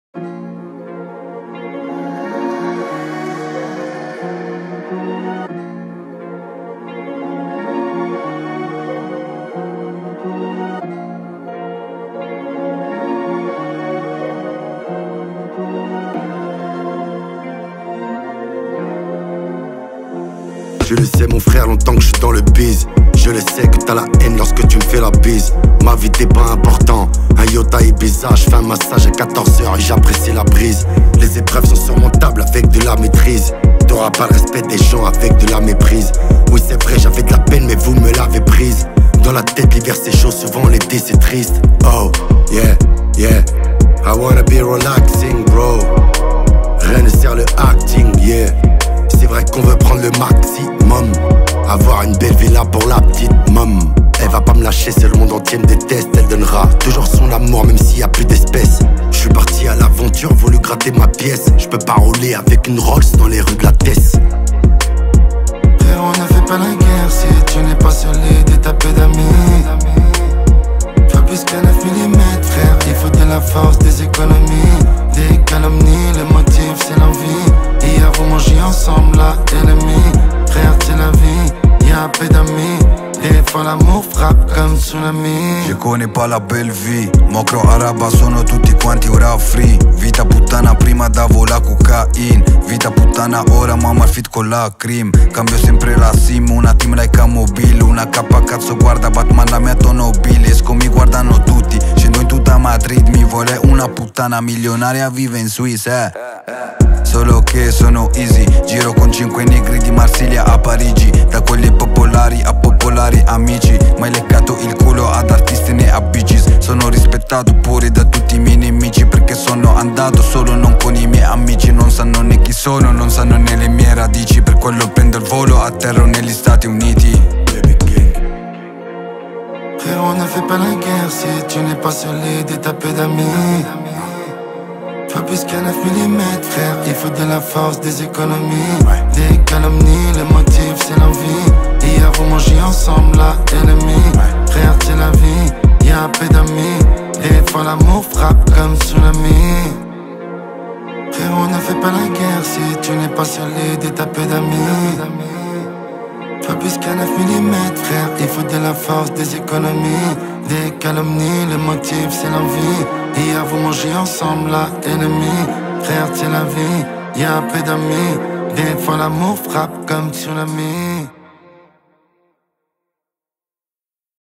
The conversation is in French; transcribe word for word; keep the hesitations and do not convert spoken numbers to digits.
Je le sais mon frère, longtemps que je suis dans le biz. Je le sais que t'as la haine lorsque tu me fais la bise. Ma vie t'es pas important, un Yota Ibiza. Je fais un massage à quatorze heures et j'apprécie la brise. Les épreuves sont surmontables avec de la maîtrise. T'auras pas le respect des gens avec de la méprise. Oui c'est vrai j'avais de la peine mais vous me l'avez prise. Dans la tête l'hiver c'est chaud, souvent l'été c'est triste. Oh yeah, yeah, I wanna be relaxing bro. Rien ne sert le acting, yeah. C'est vrai qu'on veut prendre le maximum. Avoir une belle villa pour la petite mom. Elle va pas me lâcher, c'est le monde entier me déteste. Elle donnera toujours son amour même s'il y a plus d'espèces. Je suis parti à l'aventure, voulu gratter ma pièce. Je peux pas rouler avec une Rolls dans les rues de la Tesse. Frère, on ne fait pas la guerre si tu n'es pas solide et t'as peu d'amis. Pas plus qu'à neuf millimètres, frère, il faut de la force, des économies, des calomnies. Le motif c'est l'envie. Hier vous mangez ensemble la ennemie. Frère c'est la vie, y'a peu d'amis. Des fois l'amour frappe comme tsunami. Je connais pas la belle vie. Mocro araba sono tutti quanti ora free. Vita puttana prima davo la cocaine. Vita puttana ora mamma fit con la cream. Cambio sempre la sim, una team like a mobile. Una cappa cazzo guarda Batman la metto nobile. Esco mi guardano tutti, scendo in tutta Madrid. Mi vuole una puttana milionaria, vive in Swiss eh. Solo che sono easy, giro con cinque negri di Marsiglia a Parigi. Da quelli popolari a popolari amici. Mai leccato il culo ad artisti né a Bee Gees. Sono rispettato pure da tutti i miei nemici, perché sono andato solo, non con i miei amici. Non sanno né chi sono, non sanno né le mie radici. Per quello prendo il volo, atterro negli Stati Uniti. Frère, on ne fait pas la guerre si tu n'es pas solide et t'as peu d'amis. Pas plus qu'à neuf millimètres, frère, il faut de la force, des économies, des calomnies. Le motif c'est l'envie. Hier vous mangez ensemble la ennemie. Frère c'est la vie, y'a peu d'amis. Des fois l'amour frappe comme tsunami. Frère, on ne fait pas la guerre si tu n'es pas solide et t'as peu d'amis. Pas plus qu'à neuf millimètres, frère, il faut de la force, des économies, des calomnies. Le motif c'est l'envie. Hier vous mangez ensemble la ennemie. Frère c'est la vie, y'a peu d'amis. Des fois l'amour frappe comme tsunami.